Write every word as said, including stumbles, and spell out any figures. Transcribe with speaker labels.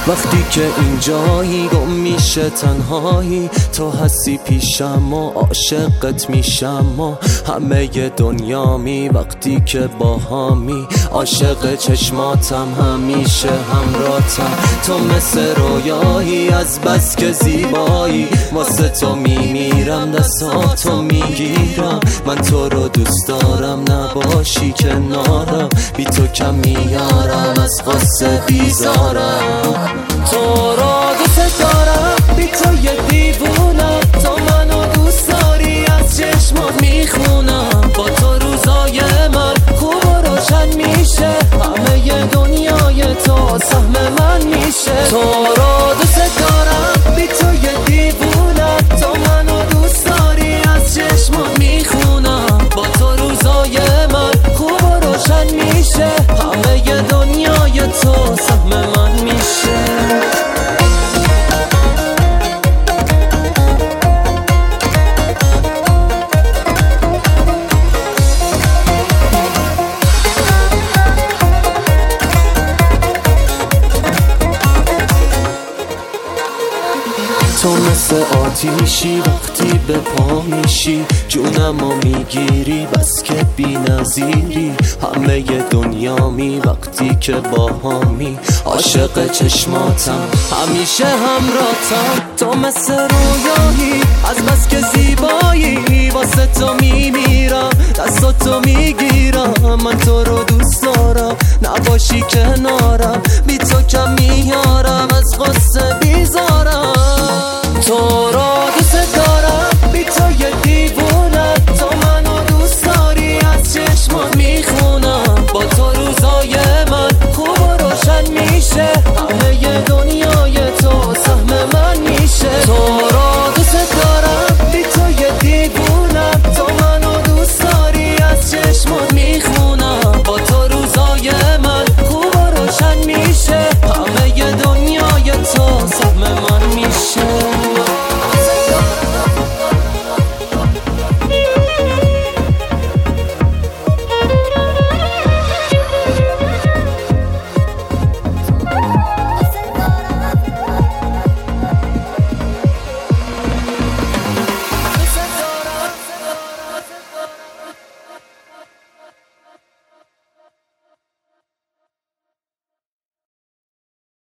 Speaker 1: وقتی که اینجایی گم میشه تنهایی، تو هستی پیشم و عاشقت میشم و همه دنیامی. وقتی که باهامی عاشق چشماتم، همیشه همراهتم. تو مثل رویایی از بس که زیبایی، واسه تو میمیرم دستاتو میگیرم. من تو رو دوست دارم، نباشی کنارم، بی تو کم میارم، از قصه بیزارم. تو رو دوست دارم، بی تو یه دیوونم. تو منو دوست داری، از چشمات میخونم. با تو روزای من خوب و روشن میشه، همه دنیای تو سهم من میشه. تو رو دوست دارم، بی تو یه دیوونم. تو منو دوست داری، از چشمات میخونم. با تو روزای من خوب و روشن میشه، همه دنیای تو سهم من میشه. تو مثل آتیشی وقتی به پا میشی، جونمو میگیری بس که بی نظیری. همه دنیامی وقتی که باهامی، عاشق چشماتم، همیشه همراهتم. تو مثل رویایی از بس که زیبایی، واسه تو میمیرم دستاتو میگیرم. من تو رو دوست دارم، نباشی کنارم، بی تو کم میارم، از قصه بیزارم. تو رو دوست دارم، بی تو یه دیوونم. تو منو دوست داری، از چشمات میخونم. با تو روزای من خوب و روشن میشه،